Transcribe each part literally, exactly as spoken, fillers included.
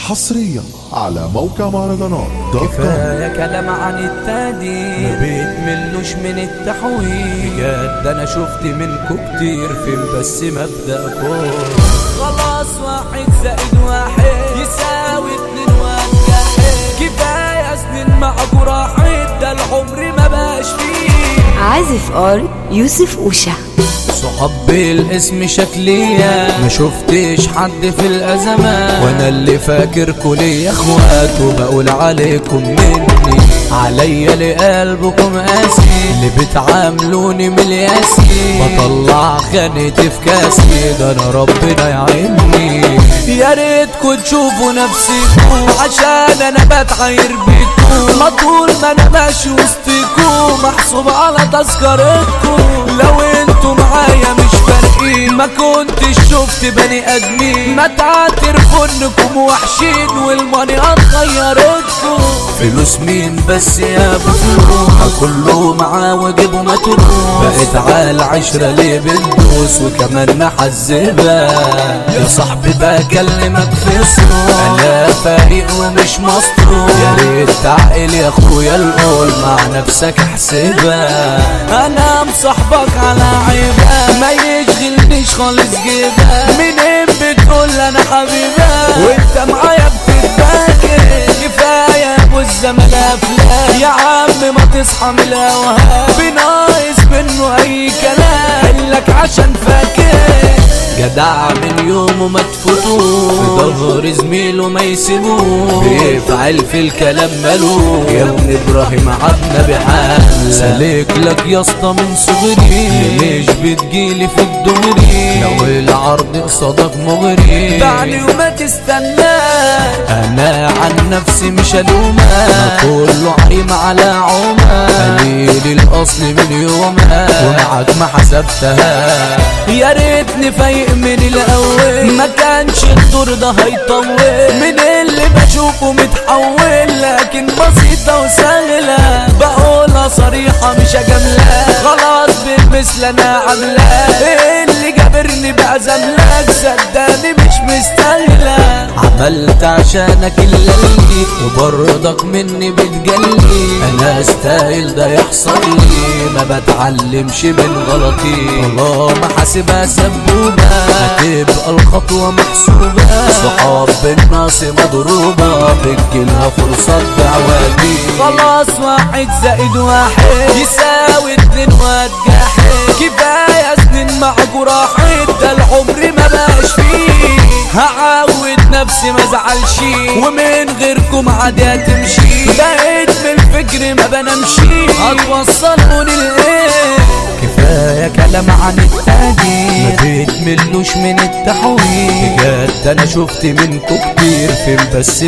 حصريا على موقع مهرجانات دوت كوم. كفاية كلام عن التادي ما بيتملوش من التحويل، بجد انا شفت منكو كتير فين بس مبدأكم خلاص واحد زائد واحد يساوي اتنين وانجحد. كفاية سنين معاكو راحت ده العمر ما بقاش فيه. عازف ار يوسف اوشا صحاب بالاسم شكلية ما شفتش حد في الازمات، وانا اللي فاكركوا ليا اخوات وبقول عليكم مني عليا لقلبكم قاسي، اللي بتعاملوني من الياسي بطلع خانتي في كاسي، ده انا ربنا يعيني. يا ريتكوا تشوفوا نفسكم عشان انا بتعاير بيكم، ما طول ما انا ماشي وسطكم محسوب على تذكرتكم. لو انتوا معايا مش فارقين ما كنتش شفت بني ادمين، ما تعترفوا انكم وحشين والماني غيرتكم. فلوس مين بس يا بفلوها كله معاه واجبه متروس، بقيت عال عشرة ليه بندوس وكمان محزبة. يا صاحبي بكلمك في صوت انا فايق ومش مصروف، يا ريت تعقل يا اخويا القول مع نفسك احسبها. انا مصاحبك على عيبة ما يشغلنيش خالص جيبها، منين بتقول انا حبيبة وانت معايا بتتباكي. كفاية ابو الزمن افلام يا عم ما تصحى من الهوهام، بناقص منه اي كلام قالك عشان فاكر. جدع من يومه ما تفوتوه في ظهر زميله ما يسيبوه، بيفعل في الكلام مالوه يا ابن ابراهيم عبنا بحال. سالك لك يا اسطى من صغري مش بتجيلي في الدغري، لو العرض قصادك مغري دعني وما تستناش. انا عن نفسي مش الومك كله عايم على عمك، قليل الاصل من يومك ومعاك ما حسبتها. يا ريتني فايق من الاول ما كانش الدور ده هيطول، من اللي بشوفه متحول لكن بسيطة وسهلة، بقولها صريحة مش اجاملك خلاص بالمثل انا عاملاك، اللي جابرني بقى زملك صدقني مش مستاهلة. عملت عشانك اللي وبرضك مني بتجلي، انا استاهل ده يحصل لي ما بتعلمش من غلطي، والله ما حاسبها سبوبة هتبقى الخطوة محسوبة. صحاب بالناس مضروبة بتجيلها فرصة دعواتي، خلاص واحد زائد واحد يساوي اتنين واتجحد. كفاية سنين معاكوا راحت ده العمر ما بقاش فيه، هعود نفسي ما زعلش ومن غيركم عادي هتمشي، بقيت من الفكر ما بنمشي هتوصلوني لايه. كفاية كلام عن التاني ما بيتملوش من التحويل، بجد انا شفت منكو كتير فين بس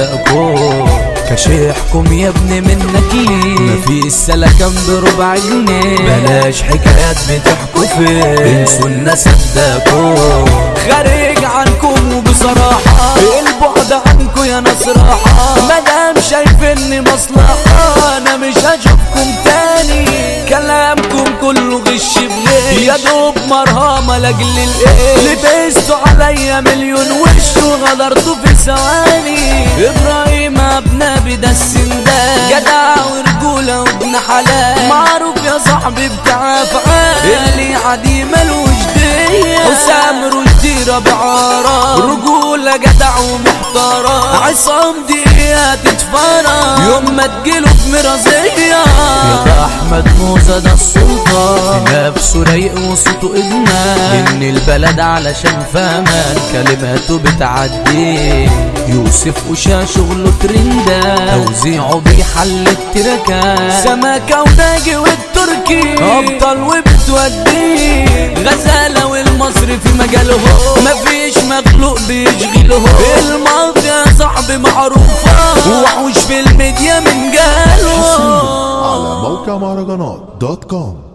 مبدأكم. كشيحكم يا ابني منك ليه مفيش سلكان بربع جنيه، بلاش حكايات بتحكوا فيه انسوا الناس صدقكم. خارج عنكم وبصراحة البعد عنكم يا ناس راحة، مادام شايفيني مصلحة انا مش هشوفكم تاني. كلامكم كله غش بغير يا دوب مرهمة لاجل الايه، لبستوا عليا مليون وش وغدرتوا في ثواني. ابراهيم ابنبي ده السندان جدع ورجولة وابن حلال، معروف يا صاحبي بتاع افعال اللي عادي ملوش دية. حسام رشدي ربعارة رجولة جدع ومحترم، عصام دقيقة تتفرج يوم ما تجيله في مرازية. يا ده احمد موزة ده السلطان نفسه رايق وصوته ادمان، ان البلد علشان فاهمان كلماته بتعدي. يوسف اوشا شغله ترندا توزيعه بيحل التركات، سمكة وناجي والتركي ابطال وبتودي. غزالة والمصري في مجاله مفيش مخلوق بيشغله، الماضي يا صاحبي معروفة وحوش في الميديا من جاله. على موقع مهرجانات دوت كوم.